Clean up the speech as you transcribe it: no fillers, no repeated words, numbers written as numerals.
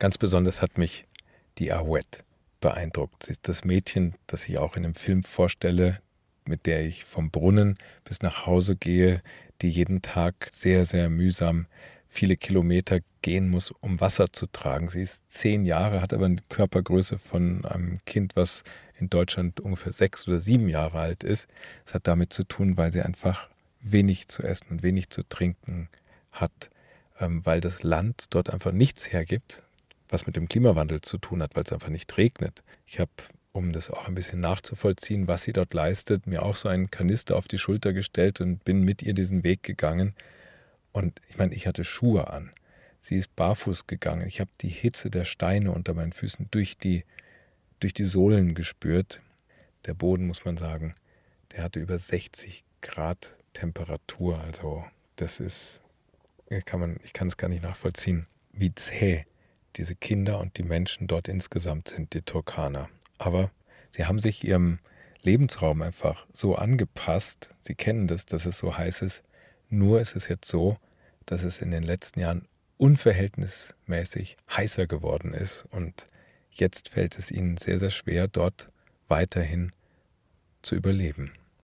Ganz besonders hat mich die Aouette beeindruckt. Sie ist das Mädchen, das ich auch in dem Film vorstelle, mit der ich vom Brunnen bis nach Hause gehe, die jeden Tag sehr, sehr mühsam viele Kilometer gehen muss, um Wasser zu tragen. Sie ist 10 Jahre, hat aber eine Körpergröße von einem Kind, was in Deutschland ungefähr 6 oder 7 Jahre alt ist. Das hat damit zu tun, weil sie einfach wenig zu essen und wenig zu trinken hat, weil das Land dort einfach nichts hergibt, was mit dem Klimawandel zu tun hat, weil es einfach nicht regnet. Ich habe, um das auch ein bisschen nachzuvollziehen, was sie dort leistet, mir auch so einen Kanister auf die Schulter gestellt und bin mit ihr diesen Weg gegangen. Und ich meine, ich hatte Schuhe an. Sie ist barfuß gegangen. Ich habe die Hitze der Steine unter meinen Füßen durch die Sohlen gespürt. Der Boden, muss man sagen, der hatte über 60 Grad Temperatur. Also das ist, ich kann es gar nicht nachvollziehen, wie zäh diese Kinder und die Menschen dort insgesamt sind, die Turkaner. Aber sie haben sich ihrem Lebensraum einfach so angepasst. Sie kennen das, dass es so heiß ist. Nur ist es jetzt so, dass es in den letzten Jahren unverhältnismäßig heißer geworden ist. Und jetzt fällt es ihnen sehr, sehr schwer, dort weiterhin zu überleben.